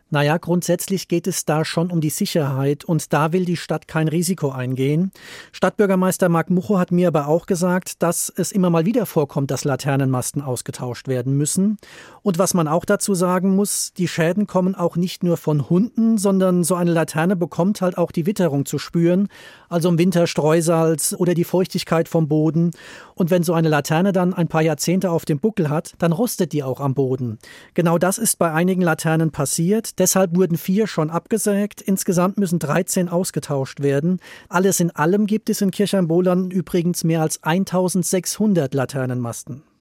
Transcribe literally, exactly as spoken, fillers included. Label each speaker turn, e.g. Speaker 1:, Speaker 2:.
Speaker 1: Naja, grundsätzlich geht es da schon um die Sicherheit und da will die Stadt kein Risiko eingehen. Stadtbürgermeister Marc Mucho hat mir aber auch gesagt, dass es immer mal wieder vorkommt, dass Laternenmasten ausgetauscht werden müssen. Und was man auch dazu sagen muss, die Schäden kommen auch nicht nur von Hunden, sondern so eine Laterne bekommt halt auch die Witterung zu spüren, also im Winter Streusalz oder die Feuchtigkeit vom Boden. Und wenn so eine Laterne dann ein paar Jahrzehnte auf dem Buckel hat, dann rostet die auch am Boden. Genau das ist bei einigen Laternen passiert. Deshalb wurden vier schon abgesägt. Insgesamt müssen dreizehn ausgetauscht werden. Alles in allem gibt es in Kirchheimbohlern übrigens mehr als eintausendsechshundert Laternenmasten.